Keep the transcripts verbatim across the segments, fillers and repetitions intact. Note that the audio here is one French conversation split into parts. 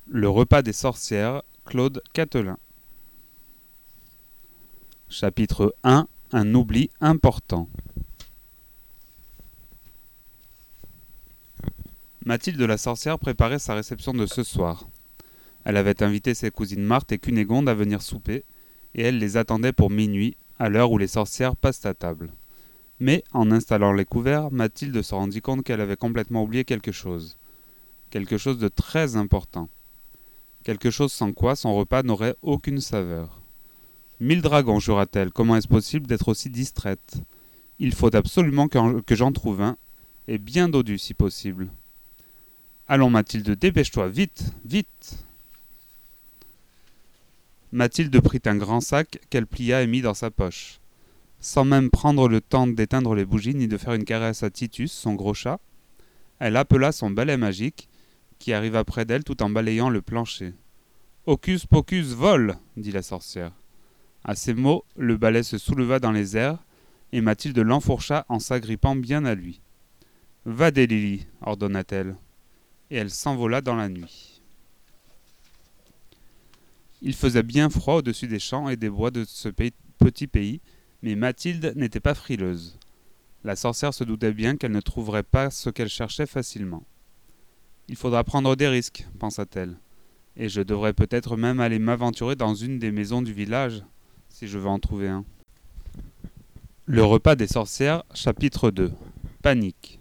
Le repas des sorcières, Claude Catelin. Chapitre un. Un oubli important. Mathilde la sorcière préparait sa réception de ce soir. Elle avait invité ses cousines Marthe et Cunégonde à venir souper, et elle les attendait pour minuit, à l'heure où les sorcières passent à table. Mais, en installant les couverts, Mathilde se rendit compte qu'elle avait complètement oublié quelque chose. Quelque chose de très important. Quelque chose sans quoi son repas n'aurait aucune saveur. Mille dragons, jura-t-elle, comment est-ce possible d'être aussi distraite? Il faut absolument que j'en trouve un, et bien dodu si possible. Allons, Mathilde, dépêche-toi, vite, vite. Mathilde prit un grand sac qu'elle plia et mit dans sa poche. Sans même prendre le temps d'éteindre les bougies ni de faire une caresse à Titus, son gros chat, elle appela son balai magique, qui arriva près d'elle tout en balayant le plancher. « Hocus pocus, vole !» dit la sorcière. À ces mots, le balai se souleva dans les airs, et Mathilde l'enfourcha en s'agrippant bien à lui. « Va des Lily !» ordonna-t-elle, et elle s'envola dans la nuit. Il faisait bien froid au-dessus des champs et des bois de ce petit pays, mais Mathilde n'était pas frileuse. La sorcière se doutait bien qu'elle ne trouverait pas ce qu'elle cherchait facilement. « Il faudra prendre des risques, pensa-t-elle, et je devrais peut-être même aller m'aventurer dans une des maisons du village, si je veux en trouver un. » Le repas des sorcières, chapitre deux. Panique.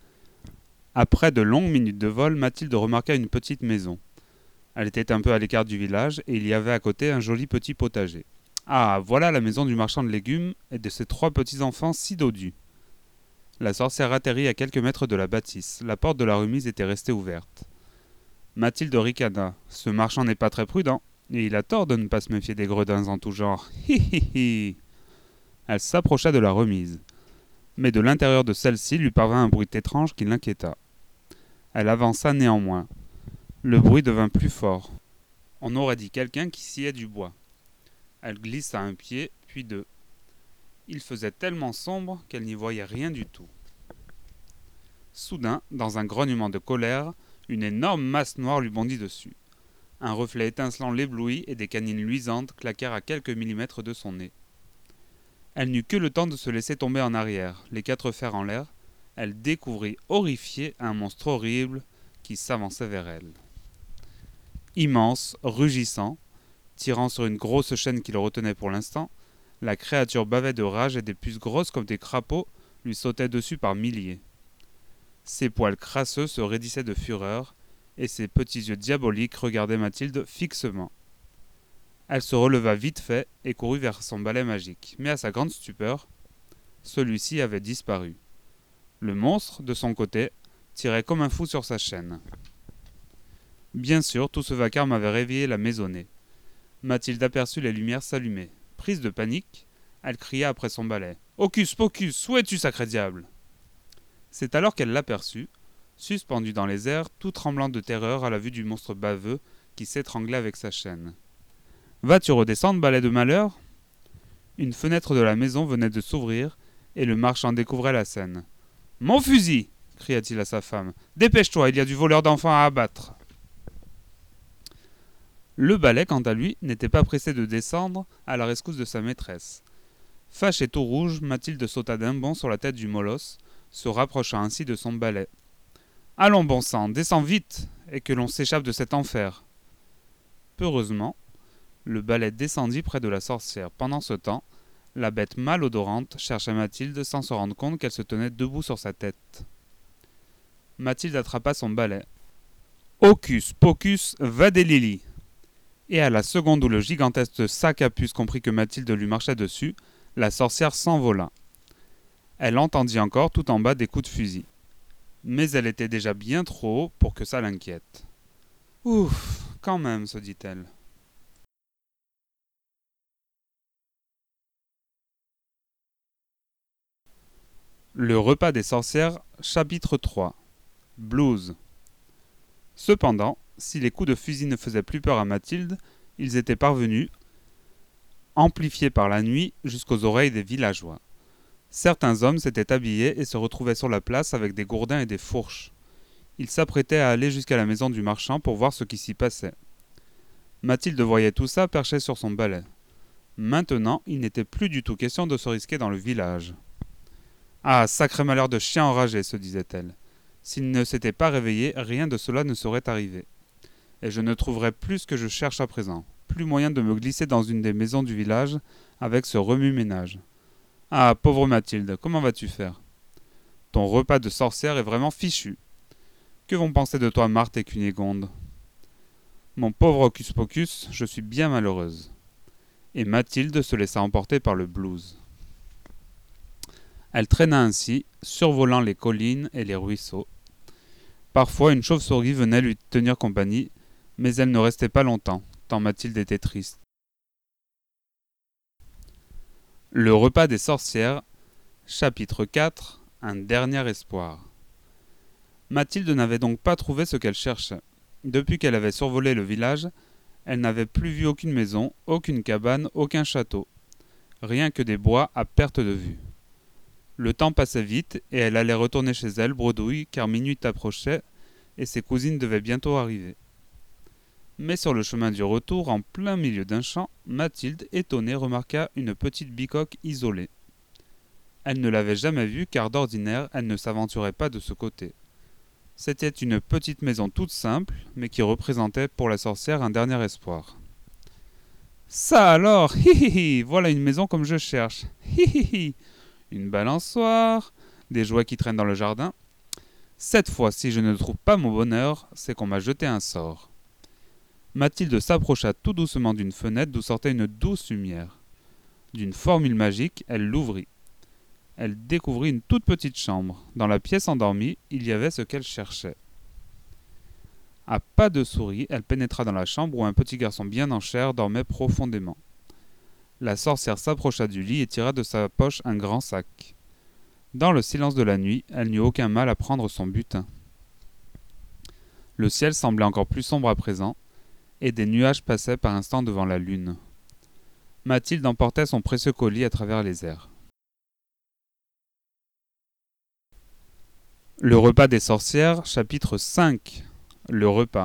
Après de longues minutes de vol, Mathilde remarqua une petite maison. Elle était un peu à l'écart du village, et il y avait à côté un joli petit potager. Ah, voilà la maison du marchand de légumes et de ses trois petits-enfants si dodus. La sorcière atterrit à quelques mètres de la bâtisse. La porte de la remise était restée ouverte. Mathilde ricana. Ce marchand n'est pas très prudent, et il a tort de ne pas se méfier des gredins en tout genre. Hi hi hi. Elle s'approcha de la remise. Mais de l'intérieur de celle-ci lui parvint un bruit étrange qui l'inquiéta. Elle avança néanmoins. Le bruit devint plus fort. On aurait dit quelqu'un qui sciait du bois. Elle glissa un pied, puis deux. Il faisait tellement sombre qu'elle n'y voyait rien du tout. Soudain, dans un grognement de colère, une énorme masse noire lui bondit dessus. Un reflet étincelant l'éblouit et des canines luisantes claquèrent à quelques millimètres de son nez. Elle n'eut que le temps de se laisser tomber en arrière, les quatre fers en l'air. Elle découvrit, horrifiée, un monstre horrible qui s'avançait vers elle. Immense, rugissant, tirant sur une grosse chaîne qui le retenait pour l'instant, la créature bavait de rage et des puces grosses comme des crapauds lui sautaient dessus par milliers. Ses poils crasseux se raidissaient de fureur, et ses petits yeux diaboliques regardaient Mathilde fixement. Elle se releva vite fait et courut vers son balai magique, mais à sa grande stupeur, celui-ci avait disparu. Le monstre, de son côté, tirait comme un fou sur sa chaîne. Bien sûr, tout ce vacarme avait réveillé la maisonnée. Mathilde aperçut les lumières s'allumer. Prise de panique, elle cria après son balai. « Hocus pocus, où es-tu, sacré diable ?» C'est alors qu'elle l'aperçut, suspendu dans les airs, tout tremblant de terreur à la vue du monstre baveux qui s'étranglait avec sa chaîne. « Vas-tu redescendre, balai de malheur ?» Une fenêtre de la maison venait de s'ouvrir, et le marchand découvrait la scène. « Mon fusil !» cria-t-il à sa femme. « Dépêche-toi, il y a du voleur d'enfants à abattre !» Le balai, quant à lui, n'était pas pressé de descendre à la rescousse de sa maîtresse. Fâchée tout rouge, Mathilde sauta d'un bond sur la tête du molosse, se rapprocha ainsi de son balai. « Allons, bon sang, descends vite, et que l'on s'échappe de cet enfer !» Peureusement, le balai descendit près de la sorcière. Pendant ce temps, la bête malodorante cherchait Mathilde sans se rendre compte qu'elle se tenait debout sur sa tête. Mathilde attrapa son balai. « Hocus pocus, va des Lily !» Et à la seconde où le gigantesque sac à puce comprit que Mathilde lui marchait dessus, la sorcière s'envola. Elle entendit encore tout en bas des coups de fusil. Mais elle était déjà bien trop haut pour que ça l'inquiète. « Ouf, quand même, se dit-elle. » Le repas des sorcières, chapitre trois. Blues. Cependant, si les coups de fusil ne faisaient plus peur à Mathilde, ils étaient parvenus, amplifiés par la nuit, jusqu'aux oreilles des villageois. Certains hommes s'étaient habillés et se retrouvaient sur la place avec des gourdins et des fourches. Il s'apprêtait à aller jusqu'à la maison du marchand pour voir ce qui s'y passait. Mathilde voyait tout ça perché sur son balai. Maintenant, il n'était plus du tout question de se risquer dans le village. « Ah, sacré malheur de chien enragé !» se disait-elle. « S'il ne s'était pas réveillé, rien de cela ne serait arrivé. Et je ne trouverais plus ce que je cherche à présent. Plus moyen de me glisser dans une des maisons du village avec ce remue-ménage. Ah, pauvre Mathilde, comment vas-tu faire ? Ton repas de sorcière est vraiment fichu. Que vont penser de toi Marthe et Cunégonde ? Mon pauvre Hocus-Pocus, je suis bien malheureuse. » Et Mathilde se laissa emporter par le blues. Elle traîna ainsi, survolant les collines et les ruisseaux. Parfois, une chauve-souris venait lui tenir compagnie, mais elle ne restait pas longtemps, tant Mathilde était triste. Le repas des sorcières, chapitre quatre, un dernier espoir. Mathilde n'avait donc pas trouvé ce qu'elle cherchait. Depuis qu'elle avait survolé le village, elle n'avait plus vu aucune maison, aucune cabane, aucun château. Rien que des bois à perte de vue. Le temps passait vite et elle allait retourner chez elle, bredouille, car minuit approchait et ses cousines devaient bientôt arriver. Mais sur le chemin du retour, en plein milieu d'un champ, Mathilde, étonnée, remarqua une petite bicoque isolée. Elle ne l'avait jamais vue car d'ordinaire, elle ne s'aventurait pas de ce côté. C'était une petite maison toute simple, mais qui représentait pour la sorcière un dernier espoir. « Ça alors, hi hi hi, voilà une maison comme je cherche, hi hi hi, une balançoire, des jouets qui traînent dans le jardin. Cette fois, si je ne trouve pas mon bonheur, c'est qu'on m'a jeté un sort. » Mathilde s'approcha tout doucement d'une fenêtre d'où sortait une douce lumière. D'une formule magique, elle l'ouvrit. Elle découvrit une toute petite chambre. Dans la pièce endormie, il y avait ce qu'elle cherchait. À pas de souris, elle pénétra dans la chambre où un petit garçon bien en chair dormait profondément. La sorcière s'approcha du lit et tira de sa poche un grand sac. Dans le silence de la nuit, elle n'eut aucun mal à prendre son butin. Le ciel semblait encore plus sombre à présent, et des nuages passaient par instants devant la lune. Mathilde emportait son précieux colis à travers les airs. Le repas des sorcières, chapitre cinq. Le repas.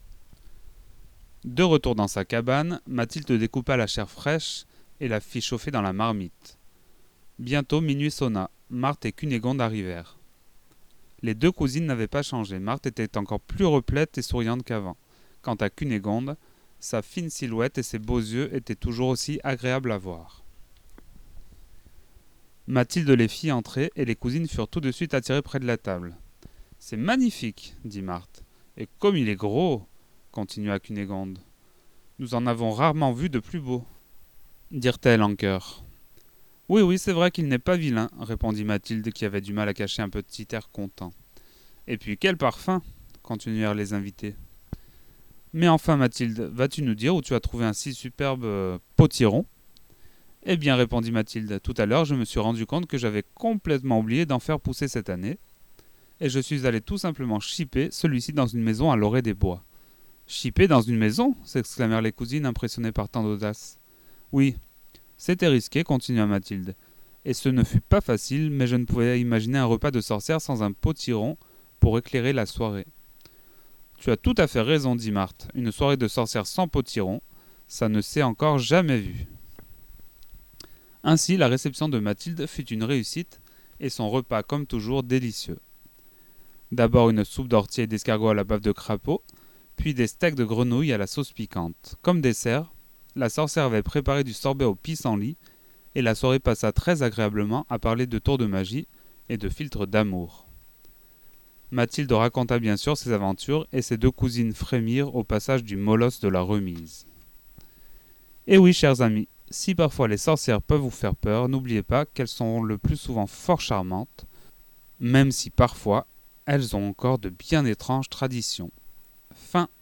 De retour dans sa cabane, Mathilde découpa la chair fraîche et la fit chauffer dans la marmite. Bientôt minuit sonna. Marthe et Cunégonde arrivèrent. Les deux cousines n'avaient pas changé. Marthe était encore plus replète et souriante qu'avant. Quant à Cunégonde, sa fine silhouette et ses beaux yeux étaient toujours aussi agréables à voir. Mathilde les fit entrer et les cousines furent tout de suite attirées près de la table. « C'est magnifique, » dit Marthe. « Et comme il est gros, » continua Cunégonde. « Nous en avons rarement vu de plus beau, » dirent-elles en chœur. « Oui, oui, c'est vrai qu'il n'est pas vilain, » répondit Mathilde qui avait du mal à cacher un petit air content. « Et puis quel parfum » continuèrent les invités. « Mais enfin, Mathilde, vas-tu nous dire où tu as trouvé un si superbe euh, potiron ?»« Eh bien, répondit Mathilde, tout à l'heure, je me suis rendu compte que j'avais complètement oublié d'en faire pousser cette année, et je suis allé tout simplement chipper celui-ci dans une maison à l'orée des bois. »« Chipper dans une maison ?» s'exclamèrent les cousines, impressionnées par tant d'audace. « Oui, c'était risqué, continua Mathilde, et ce ne fut pas facile, mais je ne pouvais imaginer un repas de sorcière sans un potiron pour éclairer la soirée. »« Tu as tout à fait raison, dit Marthe, une soirée de sorcière sans potiron, ça ne s'est encore jamais vu. » Ainsi, la réception de Mathilde fut une réussite, et son repas, comme toujours, délicieux. D'abord une soupe d'ortie et d'escargot à la bave de crapaud, puis des steaks de grenouille à la sauce piquante. Comme dessert, la sorcière avait préparé du sorbet au pissenlit, et la soirée passa très agréablement à parler de tours de magie et de filtres d'amour. Mathilde raconta bien sûr ses aventures, et ses deux cousines frémirent au passage du molosse de la remise. Et oui, chers amis, si parfois les sorcières peuvent vous faire peur, n'oubliez pas qu'elles sont le plus souvent fort charmantes, même si parfois elles ont encore de bien étranges traditions. Fin.